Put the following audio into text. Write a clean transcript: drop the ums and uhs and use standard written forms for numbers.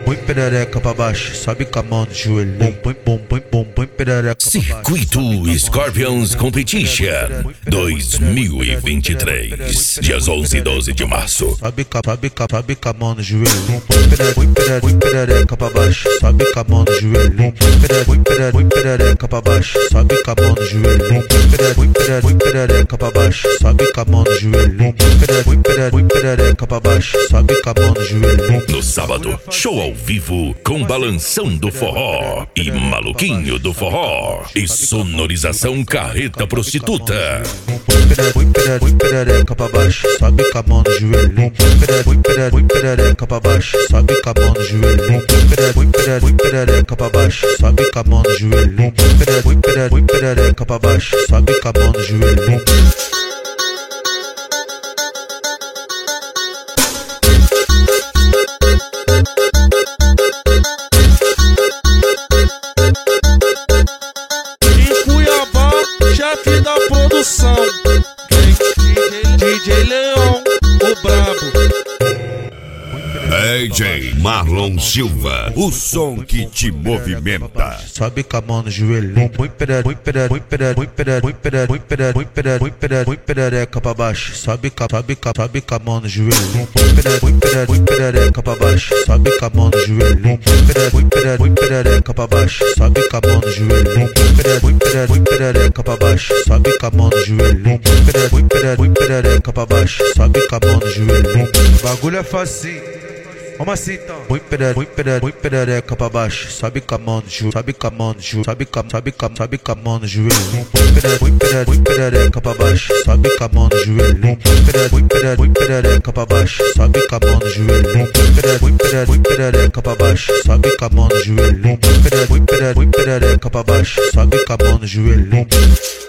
põe perereca pra baixo, sobe com a mão no joelho. Põe perereca pra baixo. Circuito Scorpions Competition 2023, dias 11 e 12 de março. Sobe com a mão no joelho. Põe perereca pra baixo, sobe com a mão no joelho. Põe perereca pra baixo, sobe com a mão no joelho. Põe perereca pra baixo, sobe com a mão no joelho. Põe perereca pra baixo, sobe com a mão no joelho. No sábado, show ao vivo com Balanção do Forró e Maluquinho do Forró e sonorização Carreta Prostituta. Põe perereca pra baixo, sobe com a mão no joelho. Põe perereca pra baixo, sobe com a mão no joelho. Põe perereca pra baixo, sobe com a mão no joelho. Põe perereca pra baixo, sobe com a mão no joelho. Chefe da produção, DJ Leão, o brabo. DJ Marlon Silva, o som que te movimenta. Sobe com a mão no joelho. Põe perereca pra baixo, sobe com a mão no joelho. Põe perereca pra baixo, sobe com a mão no joelho. Põe perereca pra baixo, sobe com a mão no joelho. Põe perereca pra baixo, sobe com a mão no joelho. Põe perereca pra baixo, sobe com a mão no joelho. O bagulho é facinho. Vamos assim então. Põe perereca pra baixo, sobe com a mão no joelho, sobe com a mão no joelho, sobe com a mão no joelho. Põe perereca pra baixo, sobe com a mão no joelho. Põe perereca pra baixo, sobe com a mão no joelho. Põe perereca pra baixo, sobe com a mão no joelho. Põe perereca pra baixo, sobe com a mão no joelho.